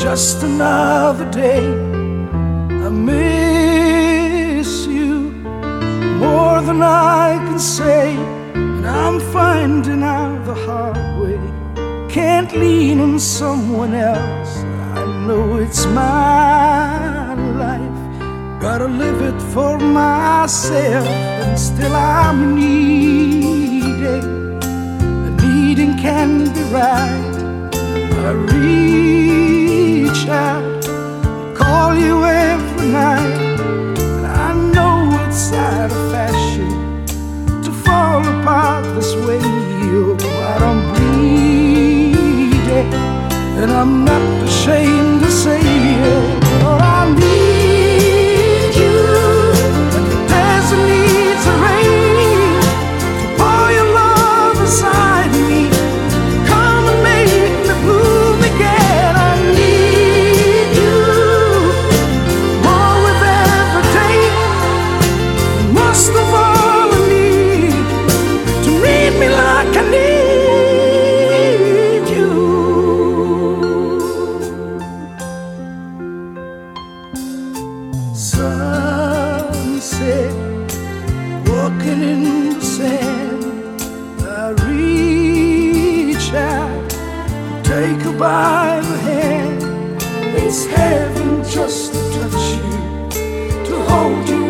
just another day. I miss you more than I can say, and I'm finding out the hard way. Can't lean on someone else. I know it's my life, gotta live it for myself, and still I'm needing. Needing can be right. I reach out, call you every night, and I know it's out of fashion to fall apart this way. Oh, but I'm bleeding, and I'm not ashamed to say it. Oh, I need you, like the desert needs the rain to pour your love inside me. Come and make me bloom again. I need you more with every day. Most of all, I need to meet me like I need you. Sunset, walking in the sand. I reach out, take her by the hand. It's heaven just to touch you, to hold you